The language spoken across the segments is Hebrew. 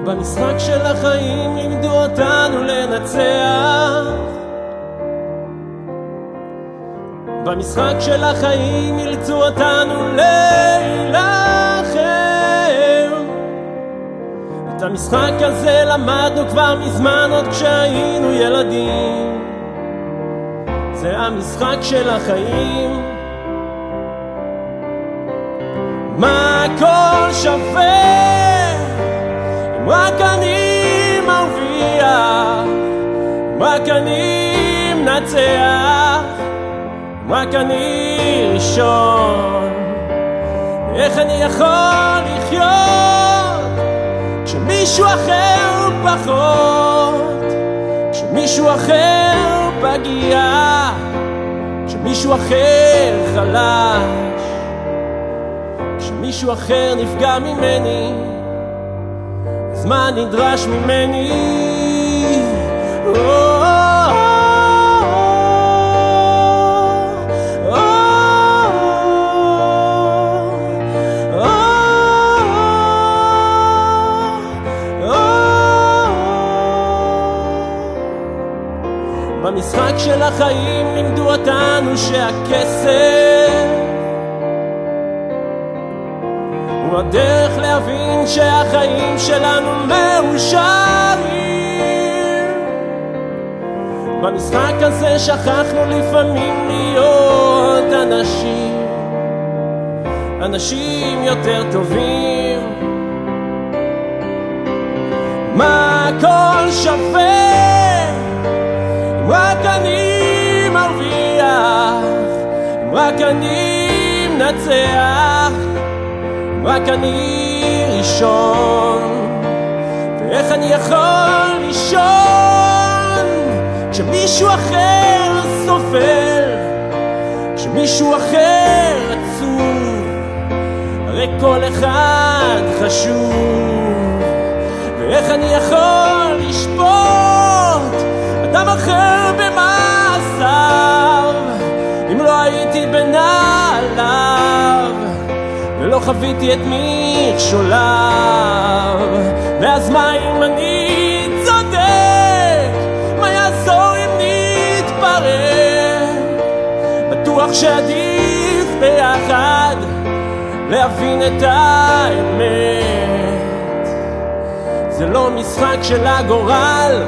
במשחק של החיים לימדו אותנו לנצח, במשחק של החיים אילצו אותנו להילחם. את המשחק הזה למדנו כבר מזמן עוד כשהיינו ילדים. זה המשחק של החיים. מה הכל שווה אם רק אני מרוויח, אם רק אני מנצח, אם רק אני ראשון. איך אני יכול לחיות כשמישהו אחר פחות, כשמישהו אחר פגיע, כשמישהו אחר חלש, כשמישהו אחר נפגע ממני, אז מה נדרש ממני? במשחק של החיים לימדו אותנו שהכסף הוא הדרך להבין שהחיים שלנו מאושרים. במשחק הזה שכחנו לפעמים להיות אנשים יותר טובים. מה הכל שווה אם רק אני מרוויח, אם רק אני מנצח, אם רק אני ראשון. ואיך אני יכול לישון כשמישהו אחר סופר, כשמישהו אחר עצוב? הרי כל אחד חשוב. ואיך אני יכול לשפוט אדם אחר במעשיו אם לא הייתי בנעליו ולא חוויתי את מכשוליו? ואז מה אם אני צודק? מה יעזור אם נתפרק? בטוח שעדיף ביחד להבין את האמת. זה לא משחק של הגורל,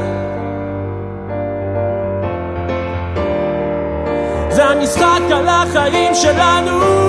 זה המשחק על החיים שלנו.